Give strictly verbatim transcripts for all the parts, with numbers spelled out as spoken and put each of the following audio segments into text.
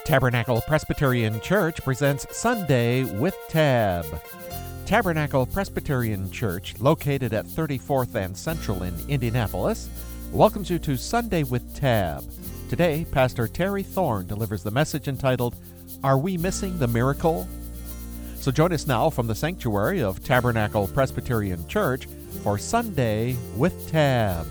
Tabernacle Presbyterian Church presents Sunday with Tab. Tabernacle Presbyterian Church, located at thirty-fourth and Central in Indianapolis, welcomes you to Sunday with Tab. Today, Pastor Terry Thorne delivers the message entitled, Are We Missing the Miracle? So join us now from the sanctuary of Tabernacle Presbyterian Church for Sunday with Tab.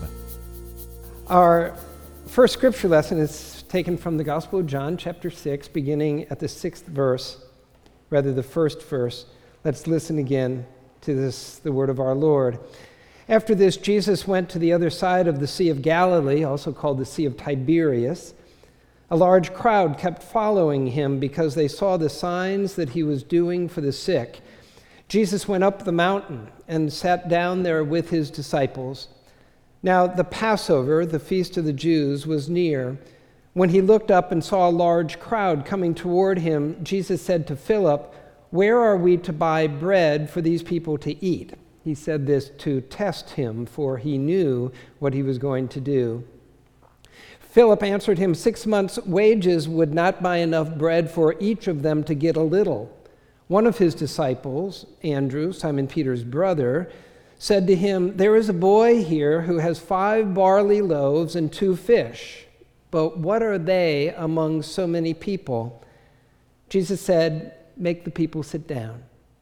Our first scripture lesson is taken from the Gospel of John, chapter six, beginning at the sixth verse, rather the first verse. Let's listen again to this, the word of our Lord. After this, Jesus went to the other side of the Sea of Galilee, also called the Sea of Tiberias. A large crowd kept following him because they saw the signs that he was doing for the sick. Jesus went up the mountain and sat down there with his disciples. Now the Passover, the feast of the Jews, was near. When he looked up and saw a large crowd coming toward him, Jesus said to Philip, "Where are we to buy bread for these people to eat?" He said this to test him, for he knew what he was going to do. Philip answered him, Six months' wages would not buy enough bread for each of them to get a little. One of his disciples, Andrew, Simon Peter's brother, said to him, "There is a boy here who has five barley loaves and two fish. But what are they among so many people?" Jesus said, "Make the people sit down."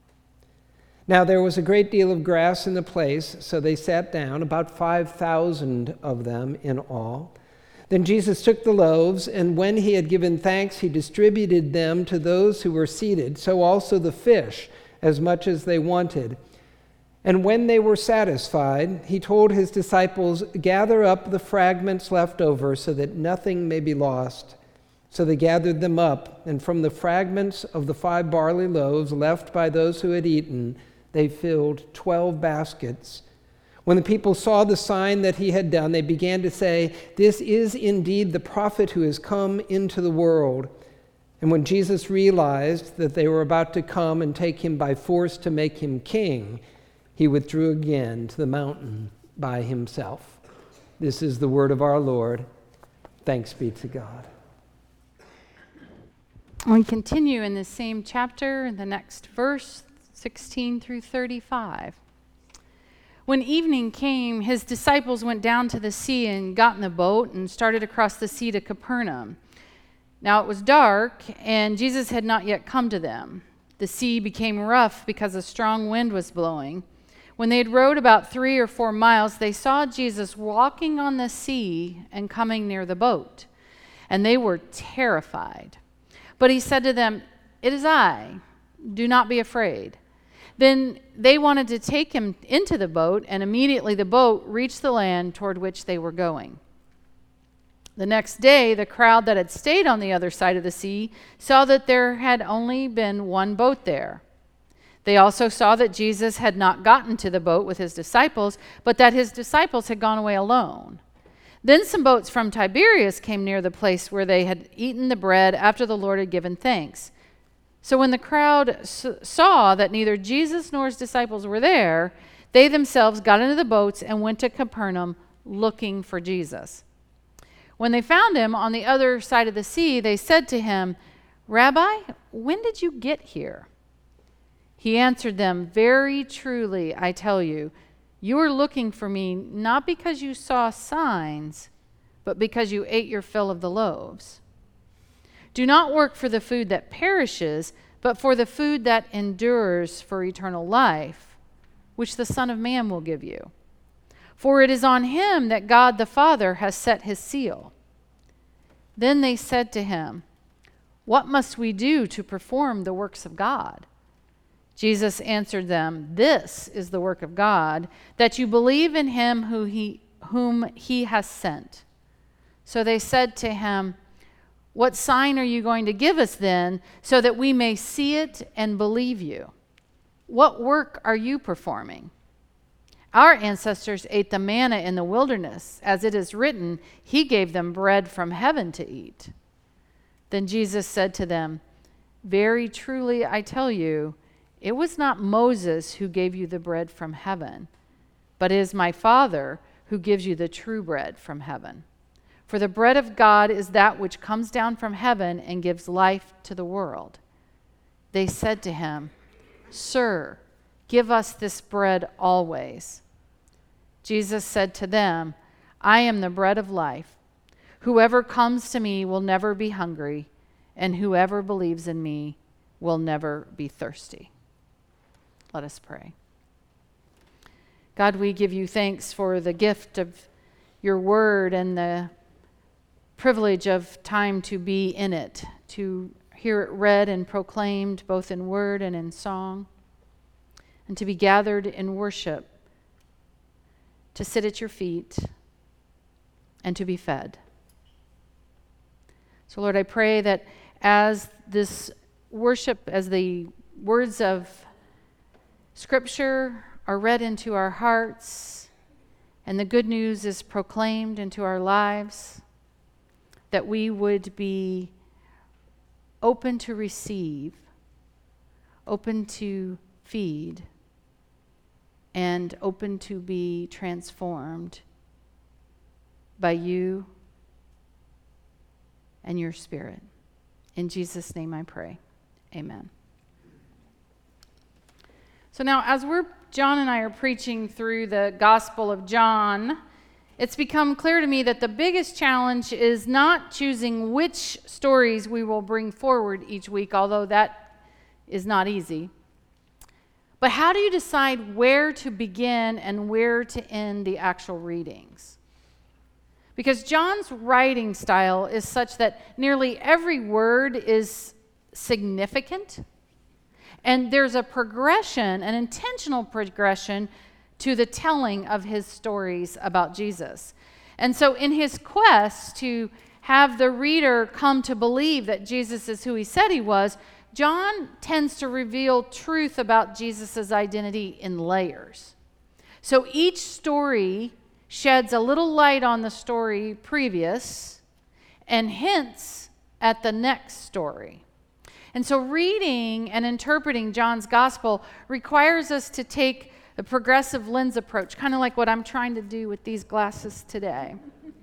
Now there was a great deal of grass in the place, so they sat down, about five thousand of them in all. Then Jesus took the loaves, and when he had given thanks, he distributed them to those who were seated, so also the fish, as much as they wanted. And when they were satisfied, he told his disciples, "Gather up the fragments left over so that nothing may be lost." So they gathered them up, and from the fragments of the five barley loaves left by those who had eaten, they filled twelve baskets. When the people saw the sign that he had done, they began to say, "This is indeed the prophet who has come into the world." And when Jesus realized that they were about to come and take him by force to make him king, he withdrew again to the mountain by himself. This is the word of our Lord. Thanks be to God. We continue in the same chapter, the next verse, sixteen through thirty-five. When evening came, his disciples went down to the sea and got in the boat and started across the sea to Capernaum. Now it was dark, and Jesus had not yet come to them. The sea became rough because a strong wind was blowing. When they had rowed about three or four miles, they saw Jesus walking on the sea and coming near the boat, and they were terrified. But he said to them, "It is I. Do not be afraid." Then they wanted to take him into the boat, and immediately the boat reached the land toward which they were going. The next day, the crowd that had stayed on the other side of the sea saw that there had only been one boat there. They also saw that Jesus had not gotten to the boat with his disciples, but that his disciples had gone away alone. Then some boats from Tiberias came near the place where they had eaten the bread after the Lord had given thanks. So when the crowd s- saw that neither Jesus nor his disciples were there, they themselves got into the boats and went to Capernaum looking for Jesus. When they found him on the other side of the sea, they said to him, "Rabbi, when did you get here?" He answered them, "Very truly, I tell you, you are looking for me not because you saw signs, but because you ate your fill of the loaves. Do not work for the food that perishes, but for the food that endures for eternal life, which the Son of Man will give you. For it is on him that God the Father has set his seal." Then they said to him, "What must we do to perform the works of God?" Jesus answered them, "This is the work of God, that you believe in him who he, whom he has sent." So they said to him, "What sign are you going to give us then, so that we may see it and believe you? What work are you performing? Our ancestors ate the manna in the wilderness, as it is written, he gave them bread from heaven to eat." Then Jesus said to them, "Very truly I tell you, it was not Moses who gave you the bread from heaven, but it is my Father who gives you the true bread from heaven. For the bread of God is that which comes down from heaven and gives life to the world. They said to him, Sir, give us this bread always. Jesus said to them, I am the bread of life. Whoever comes to me will never be hungry, and whoever believes in me will never be thirsty. Let us pray. God, we give you thanks for the gift of your word and the privilege of time to be in it, to hear it read and proclaimed both in word and in song, and to be gathered in worship, to sit at your feet, and to be fed. So, Lord, I pray that as this worship, as the words of Scripture are read into our hearts, and the good news is proclaimed into our lives, that we would be open to receive, open to feed, and open to be transformed by you and your Spirit. In Jesus' name I pray. Amen. So now, as we're, John and I are preaching through the Gospel of John, it's become clear to me that the biggest challenge is not choosing which stories we will bring forward each week, although that is not easy. But how do you decide where to begin and where to end the actual readings? Because John's writing style is such that nearly every word is significant, and there's a progression, an intentional progression to the telling of his stories about Jesus. And so in his quest to have the reader come to believe that Jesus is who he said he was, John tends to reveal truth about Jesus' identity in layers. So each story sheds a little light on the story previous and hints at the next story. And so reading and interpreting John's gospel requires us to take the progressive lens approach, kind of like what I'm trying to do with these glasses today.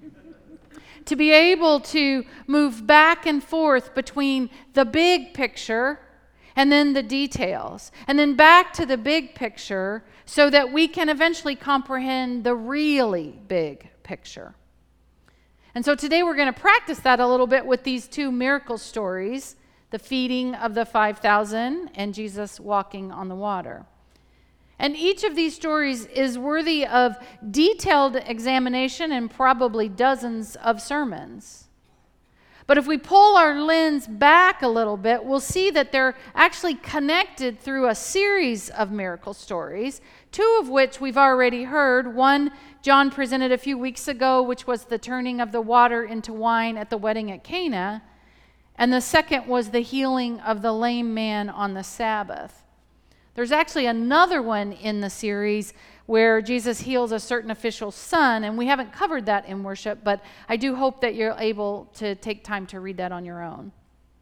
To be able to move back and forth between the big picture and then the details, and then back to the big picture so that we can eventually comprehend the really big picture. And so today we're going to practice that a little bit with these two miracle stories, the feeding of the five thousand and Jesus walking on the water. And each of these stories is worthy of detailed examination and probably dozens of sermons. But if we pull our lens back a little bit, we'll see that they're actually connected through a series of miracle stories, two of which we've already heard. One John presented a few weeks ago, which was the turning of the water into wine at the wedding at Cana. And the second was the healing of the lame man on the Sabbath. There's actually another one in the series where Jesus heals a certain official's son, and we haven't covered that in worship, but I do hope that you're able to take time to read that on your own.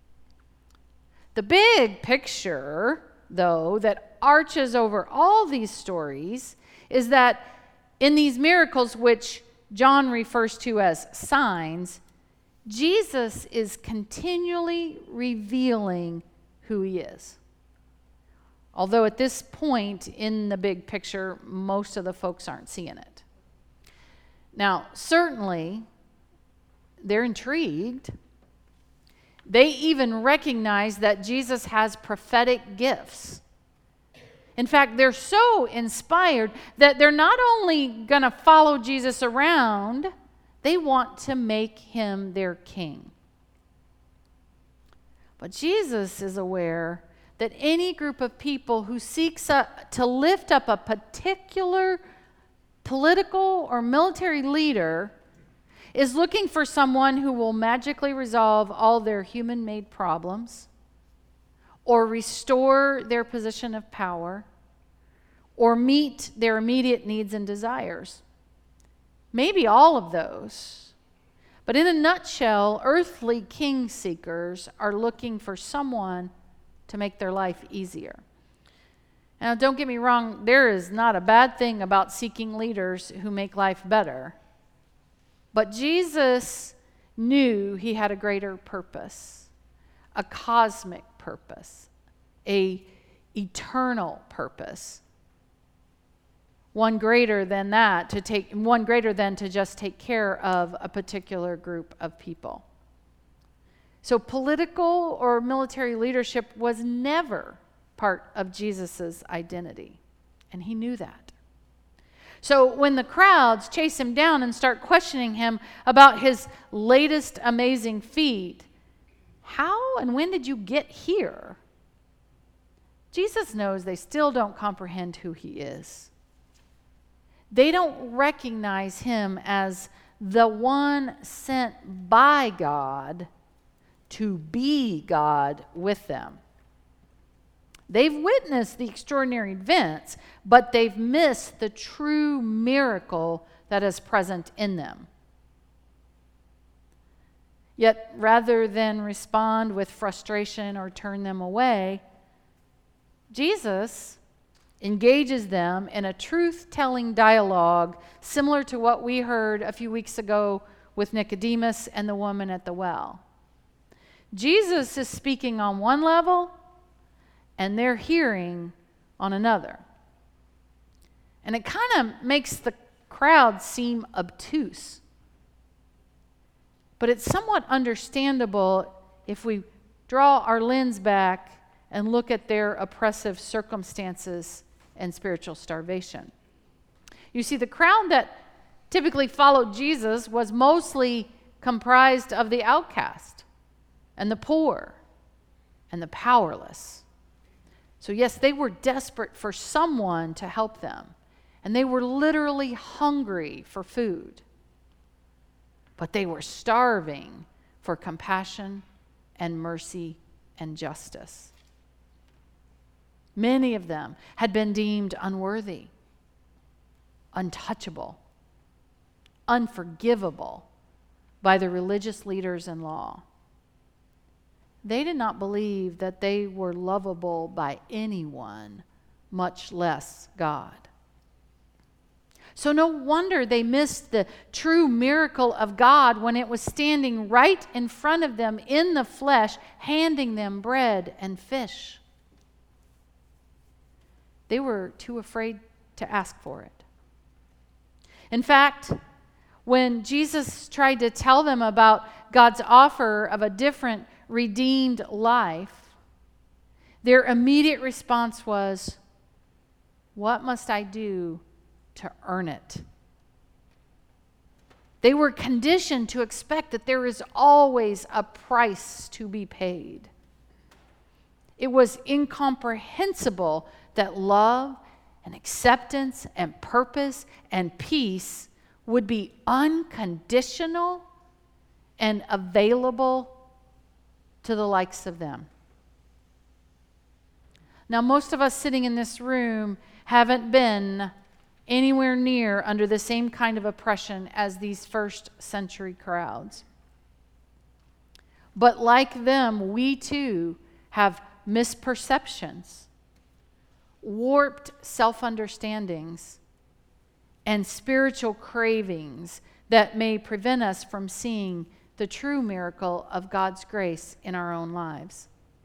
The big picture, though, that arches over all these stories is that in these miracles, which John refers to as signs, Jesus is continually revealing who he is. Although at this point in the big picture, most of the folks aren't seeing it. Now, certainly, they're intrigued. They even recognize that Jesus has prophetic gifts. In fact, they're so inspired that they're not only going to follow Jesus around, they want to make him their king. But Jesus is aware that any group of people who seeks a, to lift up a particular political or military leader is looking for someone who will magically resolve all their human-made problems or restore their position of power or meet their immediate needs and desires. Maybe all of those. But in a nutshell, earthly king seekers are looking for someone to make their life easier. Now, don't get me wrong, there is not a bad thing about seeking leaders who make life better. But Jesus knew he had a greater purpose, a cosmic purpose, a eternal purpose. One greater than that to take one greater than to just take care of a particular group of people. So political or military leadership was never part of Jesus' identity, and he knew that. So when the crowds chase him down and start questioning him about his latest amazing feat, how and when did you get here? Jesus knows they still don't comprehend who he is. They don't recognize him as the one sent by God to be God with them. They've witnessed the extraordinary events, but they've missed the true miracle that is present in them. Yet, rather than respond with frustration or turn them away, Jesus engages them in a truth-telling dialogue similar to what we heard a few weeks ago with Nicodemus and the woman at the well. Jesus is speaking on one level, and they're hearing on another. And it kind of makes the crowd seem obtuse. But it's somewhat understandable if we draw our lens back and look at their oppressive circumstances and spiritual starvation. You see, the crowd that typically followed Jesus was mostly comprised of the outcast and the poor and the powerless. So yes, they were desperate for someone to help them, and they were literally hungry for food. But they were starving for compassion and mercy and justice. Many of them had been deemed unworthy, untouchable, unforgivable by the religious leaders in law. They did not believe that they were lovable by anyone, much less God. So no wonder they missed the true miracle of God when it was standing right in front of them in the flesh, handing them bread and fish. They were too afraid to ask for it. In fact, when Jesus tried to tell them about God's offer of a different redeemed life, their immediate response was, "What must I do to earn it?" They were conditioned to expect that there is always a price to be paid. It was incomprehensible that love and acceptance and purpose and peace would be unconditional and available to the likes of them. Now, most of us sitting in this room haven't been anywhere near under the same kind of oppression as these first century crowds. But like them, we too have misperceptions, warped self-understandings, and spiritual cravings that may prevent us from seeing the true miracle of God's grace in our own lives.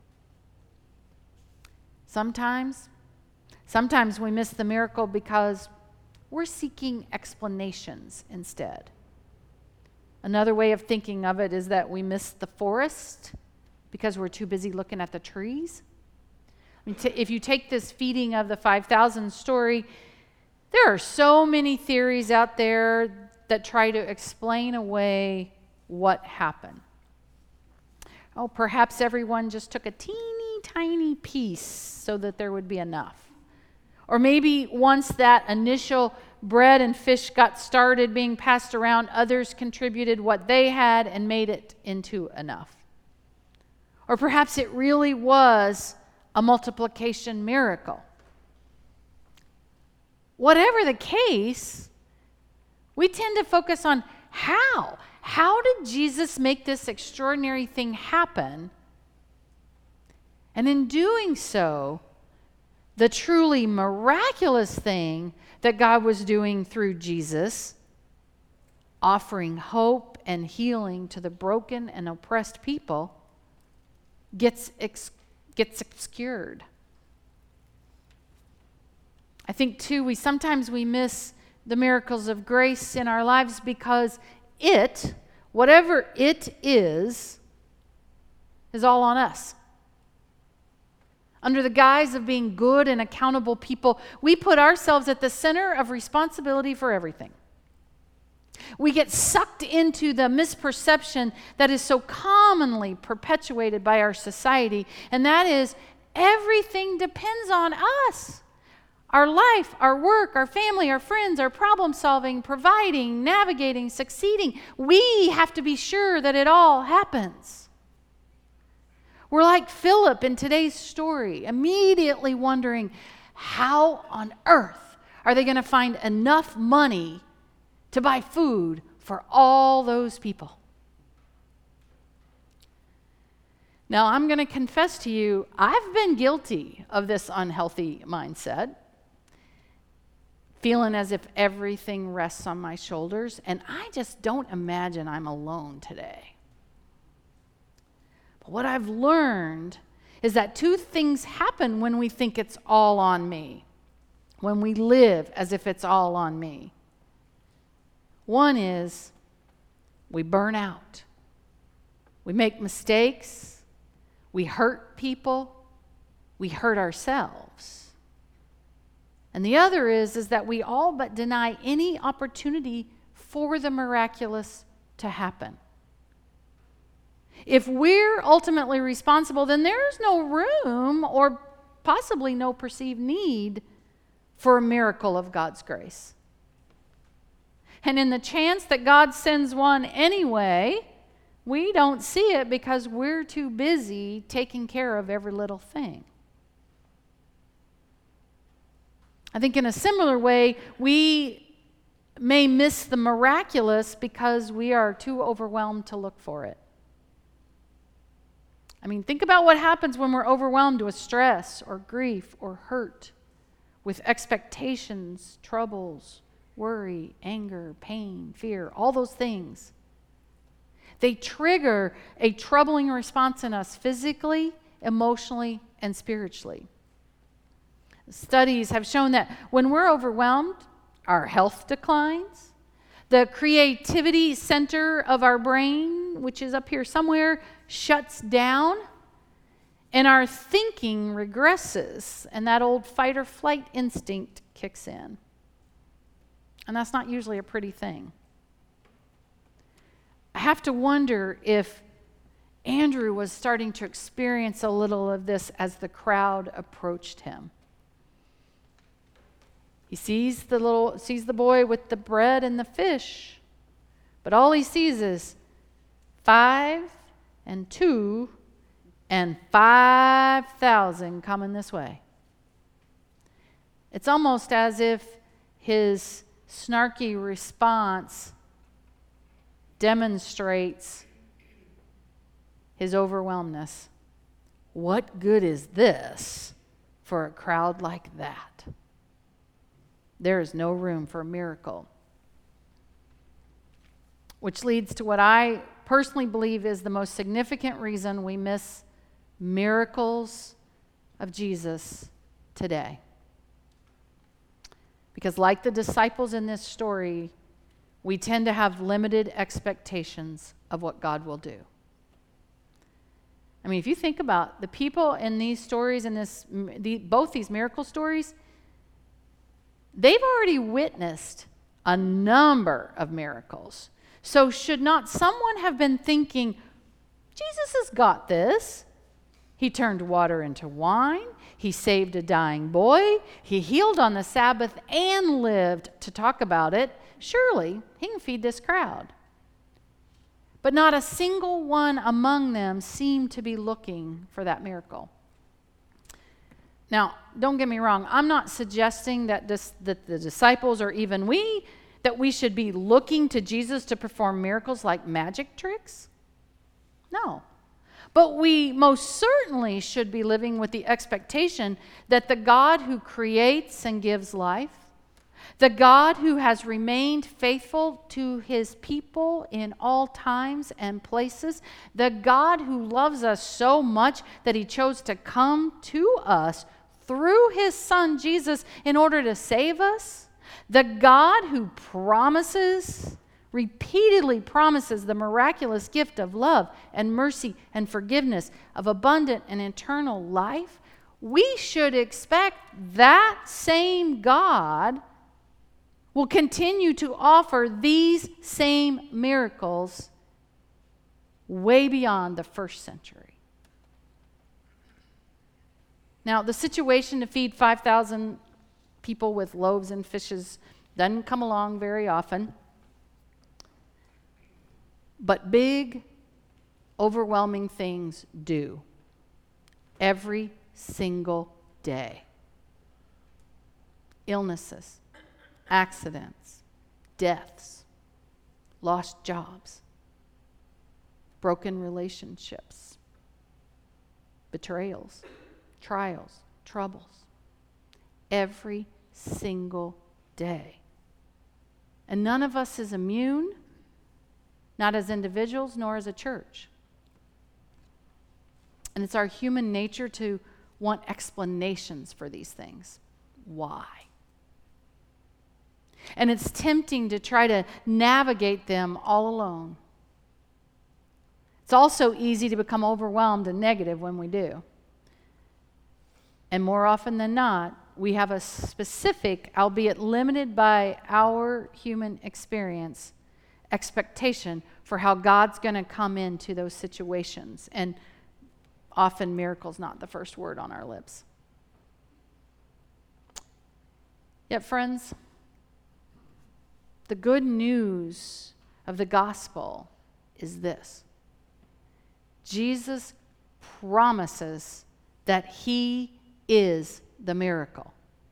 Sometimes, sometimes we miss the miracle because we're seeking explanations instead. Another way of thinking of it is that we miss the forest because we're too busy looking at the trees. I mean, t- if you take this feeding of the five thousand story, there are so many theories out there that try to explain away what happened. Oh, perhaps everyone just took a teeny tiny piece so that there would be enough. Or maybe once that initial bread and fish got started being passed around, others contributed what they had and made it into enough. Or perhaps it really was a multiplication miracle. Whatever the case, we tend to focus on how. How did Jesus make this extraordinary thing happen? And in doing so, the truly miraculous thing that God was doing through Jesus, offering hope and healing to the broken and oppressed people gets ex- gets obscured. I think too, we sometimes we miss the miracles of grace in our lives because it, whatever it is, is all on us. Under the guise of being good and accountable people, we put ourselves at the center of responsibility for everything. We get sucked into the misperception that is so commonly perpetuated by our society, and that is everything depends on us. Our life, our work, our family, our friends, our problem solving, providing, navigating, succeeding. We have to be sure that it all happens. We're like Philip in today's story, immediately wondering, how on earth are they going to find enough money to buy food for all those people? Now, I'm going to confess to you, I've been guilty of this unhealthy mindset, feeling as if everything rests on my shoulders, and I just don't imagine I'm alone today. But what I've learned is that two things happen when we think it's all on me, when we live as if it's all on me. One is we burn out. We make mistakes. We hurt people. We hurt ourselves. And the other is, is that we all but deny any opportunity for the miraculous to happen. If we're ultimately responsible, then there's no room or possibly no perceived need for a miracle of God's grace. And in the chance that God sends one anyway, we don't see it because we're too busy taking care of every little thing. I think in a similar way, we may miss the miraculous because we are too overwhelmed to look for it. I mean, think about what happens when we're overwhelmed with stress or grief or hurt, with expectations, troubles, worry, anger, pain, fear, all those things. They trigger a troubling response in us physically, emotionally, and spiritually. Studies have shown that when we're overwhelmed, our health declines. The creativity center of our brain, which is up here somewhere, shuts down. And our thinking regresses. And that old fight or flight instinct kicks in. And that's not usually a pretty thing. I have to wonder if Andrew was starting to experience a little of this as the crowd approached him. He sees the little sees the boy with the bread and the fish, but all he sees is five and two and five thousand coming this way. It's almost as if his snarky response demonstrates his overwhelmness. What good is this for a crowd like that? There is no room for a miracle. Which leads to what I personally believe is the most significant reason we miss miracles of Jesus today. Because like the disciples in this story, we tend to have limited expectations of what God will do. I mean, if you think about the people in these stories, in this, the, both these miracle stories, they've already witnessed a number of miracles. So should not someone have been thinking, Jesus has got this? He turned water into wine. He saved a dying boy. He healed on the Sabbath and lived to talk about it. Surely he can feed this crowd. But not a single one among them seemed to be looking for that miracle. Now, don't get me wrong. I'm not suggesting that, this, that the disciples or even we, that we should be looking to Jesus to perform miracles like magic tricks. No. But we most certainly should be living with the expectation that the God who creates and gives life, The God who has remained faithful to his people in all times and places. The God who loves us so much that he chose to come to us through his Son Jesus in order to save us. The God who promises, repeatedly promises the miraculous gift of love and mercy and forgiveness, of abundant and eternal life. We should expect that same God will continue to offer these same miracles way beyond the first century. Now, the situation to feed five thousand people with loaves and fishes doesn't come along very often. But big, overwhelming things do every single day. Illnesses, accidents, deaths, lost jobs, broken relationships, betrayals, trials, troubles. Every single day. And none of us is immune, not as individuals nor as a church. And it's our human nature to want explanations for these things. Why? And it's tempting to try to navigate them all alone. It's also easy to become overwhelmed and negative when we do. And more often than not, we have a specific, albeit limited by our human experience, expectation for how God's going to come into those situations. And often miracle's not the first word on our lips. Yet, friends, the good news of the gospel is this: Jesus promises that he is the miracle.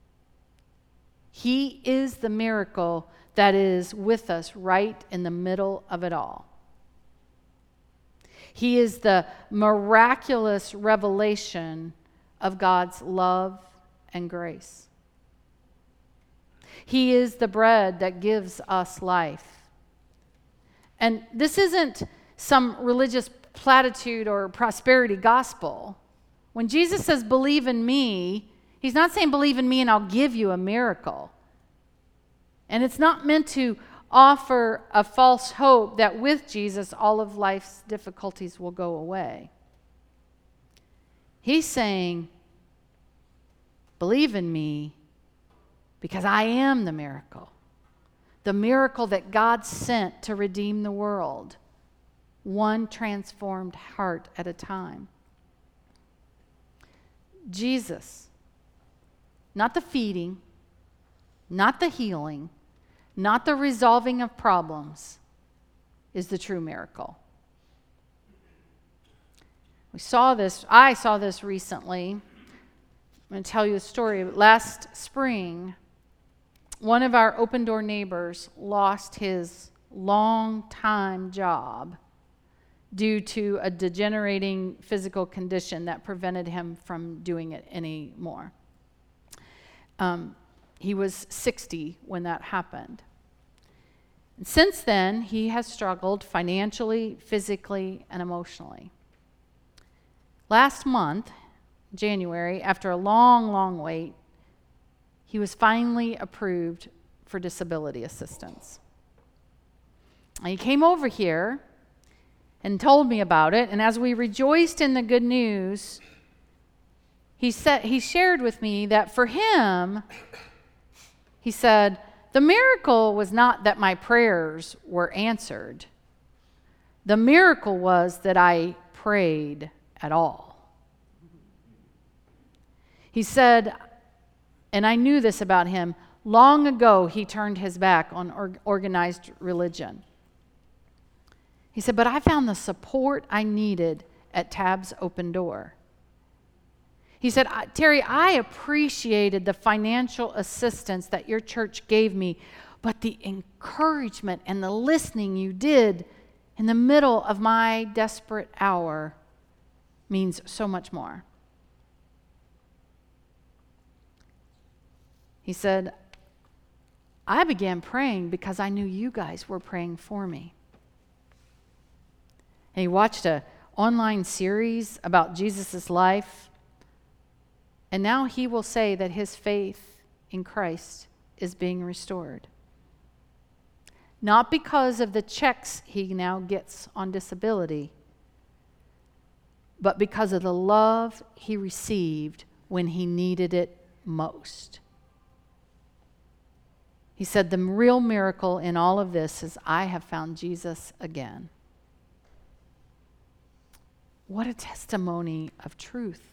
He is the miracle that is with us right in the middle of it all. He is the miraculous revelation of God's love and grace. He is the bread that gives us life. And this isn't some religious platitude or prosperity gospel. When Jesus says, believe in me, he's not saying believe in me and I'll give you a miracle. And it's not meant to offer a false hope that with Jesus all of life's difficulties will go away. He's saying, believe in me because I am the miracle. The miracle that God sent to redeem the world, one transformed heart at a time. Jesus, not the feeding, not the healing, not the resolving of problems, is the true miracle. We saw this, I saw this recently. I'm going to tell you a story. Last spring, one of our open door neighbors lost his long-time job due to a degenerating physical condition that prevented him from doing it anymore. Um, he was sixty when that happened. And since then, he has struggled financially, physically, and emotionally. Last month, January, after a long, long wait, he was finally approved for disability assistance. And he came over here and told me about it, and as we rejoiced in the good news, he said he shared with me that for him, he said, the miracle was not that my prayers were answered. The miracle was that I prayed at all. He said, and I knew this about him, long ago he turned his back on or- organized religion. He said, but I found the support I needed at Tab's Open Door. He said, Terry, I appreciated the financial assistance that your church gave me, but the encouragement and the listening you did in the middle of my desperate hour means so much more. He said, I began praying because I knew you guys were praying for me. And he watched an online series about Jesus' life. And now he will say that his faith in Christ is being restored. Not because of the checks he now gets on disability, but because of the love he received when he needed it most. He said, the real miracle in all of this is I have found Jesus again. What a testimony of truth.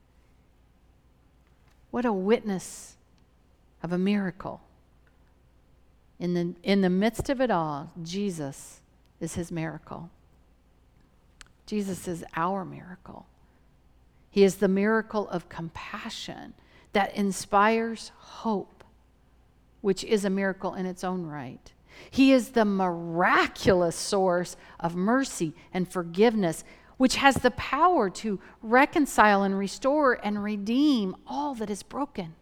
What a witness of a miracle. In the, in the midst of it all, Jesus is his miracle. Jesus is our miracle. He is the miracle of compassion that inspires hope, which is a miracle in its own right. He is the miraculous source of mercy and forgiveness, which has the power to reconcile and restore and redeem all that is broken.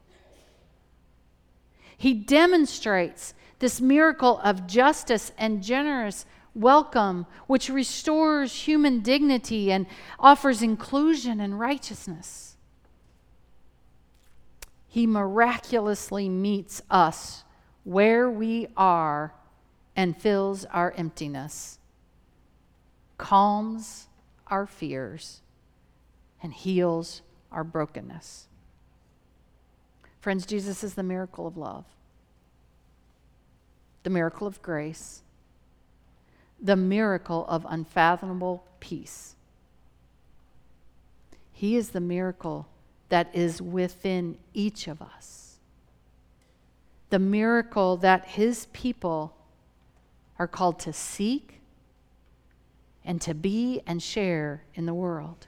He demonstrates this miracle of justice and generous welcome, which restores human dignity and offers inclusion and righteousness. He miraculously meets us where we are and fills our emptiness, calms our fears, and heals our brokenness. Friends, Jesus is the miracle of love, the miracle of grace, the miracle of unfathomable peace. He is the miracle that is within each of us, the miracle that his people are called to seek and to be and share in the world.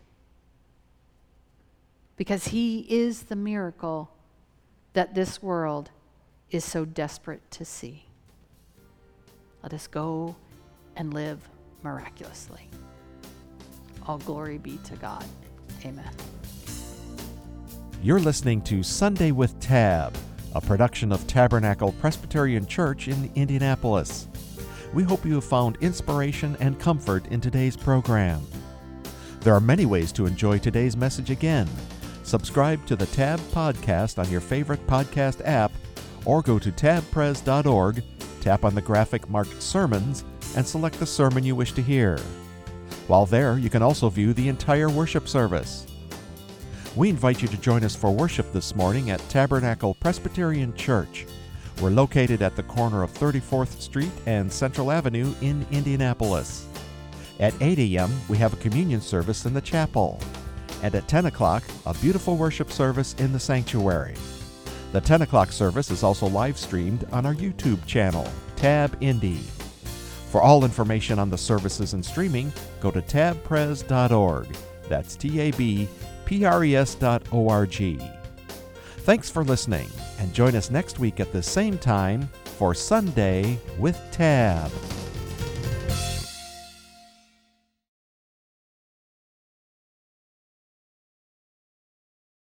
Because he is the miracle that this world is so desperate to see. Let us go and live miraculously. All glory be to God. Amen. You're listening to Sunday with Tab, a production of Tabernacle Presbyterian Church in Indianapolis. We hope you have found inspiration and comfort in today's program. There are many ways to enjoy today's message again. Subscribe to the Tab Podcast on your favorite podcast app, or go to tab pres dot org, tap on the graphic marked Sermons, and select the sermon you wish to hear. While there, you can also view the entire worship service. We invite you to join us for worship this morning at Tabernacle Presbyterian Church. We're located at the corner of thirty-fourth Street and Central Avenue in Indianapolis. At eight a.m., we have a communion service in the chapel. And at ten o'clock, a beautiful worship service in the sanctuary. The ten o'clock service is also live streamed on our YouTube channel, Tab Indy. For all information on the services and streaming, go to tab pres dot org. That's T A B P R E S dot O R G. Thanks for listening, and join us next week at the same time for Sunday with Tab.